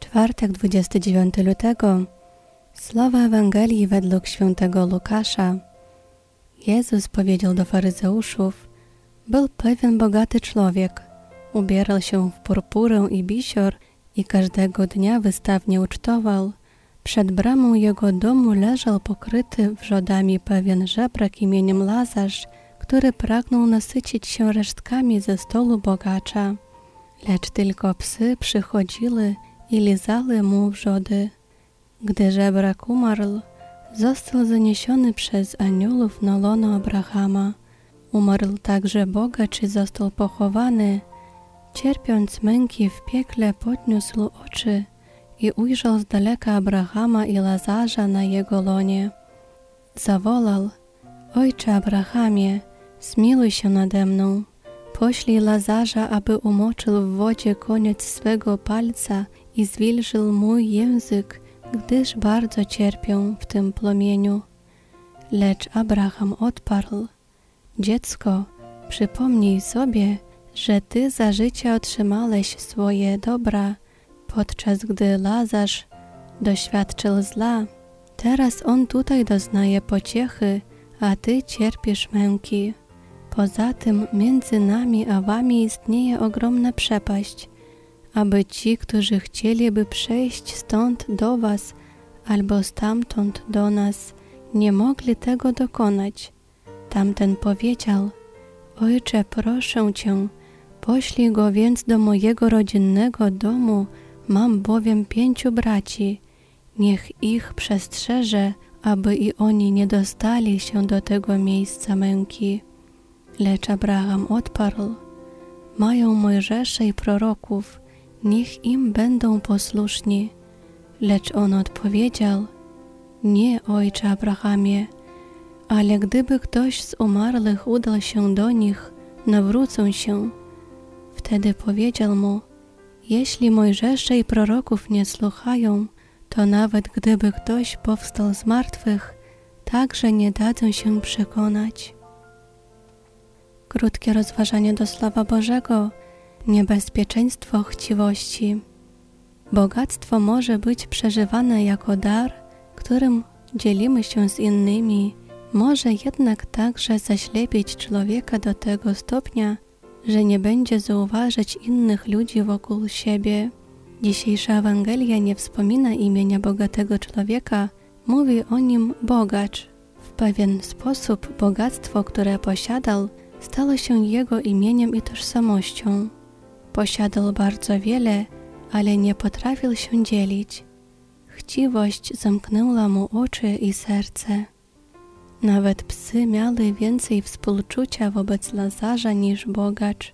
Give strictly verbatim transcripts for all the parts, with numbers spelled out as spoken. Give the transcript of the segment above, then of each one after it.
Czwartek, dwudziestego dziewiątego lutego. Słowa Ewangelii według świętego Łukasza. Jezus powiedział do faryzeuszów: Był pewien bogaty człowiek. Ubierał się w purpurę i bisior i każdego dnia wystawnie ucztował. Przed bramą jego domu leżał pokryty wrzodami pewien żebrak imieniem Lazarz, który pragnął nasycić się resztkami ze stołu bogacza. Lecz tylko psy przychodziły i lizały mu wrzody. Gdy żebrak umarł, został zaniesiony przez aniołów na łono Abrahama. Umarł także bogacz i został pochowany. Cierpiąc męki w piekle, podniósł oczy i ujrzał z daleka Abrahama i Lazarza na jego łonie. Zawołał: Ojcze Abrahamie, zmiłuj się nade mną. Poślij Lazarza, aby umoczył w wodzie koniec swego palca i zwilżył mój język, gdyż bardzo cierpię w tym płomieniu. Lecz Abraham odparł: Dziecko, przypomnij sobie, że ty za życia otrzymałeś swoje dobra, podczas gdy Lazarz doświadczył zła. Teraz on tutaj doznaje pociechy, a ty cierpisz męki. Poza tym między nami a wami istnieje ogromna przepaść, aby ci, którzy chcieliby przejść stąd do was albo stamtąd do nas, nie mogli tego dokonać. Tamten powiedział: Ojcze, proszę cię, poślij go więc do mojego rodzinnego domu, mam bowiem pięciu braci. Niech ich przestrzeże, aby i oni nie dostali się do tego miejsca męki. Lecz Abraham odparł: Mają Mojżesza i proroków, niech im będą posłuszni. Lecz on odpowiedział: Nie, ojcze Abrahamie, ale gdyby ktoś z umarłych udał się do nich, nawrócą się. Wtedy powiedział mu: Jeśli Mojżesza i proroków nie słuchają, to nawet gdyby ktoś powstał z martwych, także nie dadzą się przekonać. Krótkie rozważanie do Słowa Bożego. Niebezpieczeństwo chciwości. Bogactwo może być przeżywane jako dar, którym dzielimy się z innymi, może jednak także zaślepić człowieka do tego stopnia, że nie będzie zauważyć innych ludzi wokół siebie. Dzisiejsza Ewangelia nie wspomina imienia bogatego człowieka, mówi o nim bogacz. W pewien sposób bogactwo, które posiadał, stało się jego imieniem i tożsamością. Posiadał bardzo wiele, ale nie potrafił się dzielić. Chciwość zamknęła mu oczy i serce. Nawet psy miały więcej współczucia wobec Lazarza niż bogacz.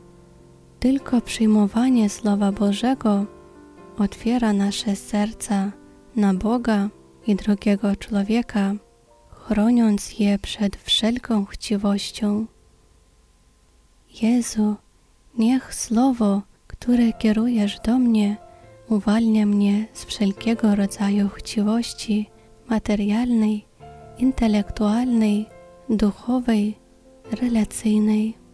Tylko przyjmowanie Słowa Bożego otwiera nasze serca na Boga i drugiego człowieka, chroniąc je przed wszelką chciwością. Jezu, niech Słowo, które kierujesz do mnie, uwalnia mnie z wszelkiego rodzaju chciwości materialnej, intelektualnej, duchowej, relacyjnej.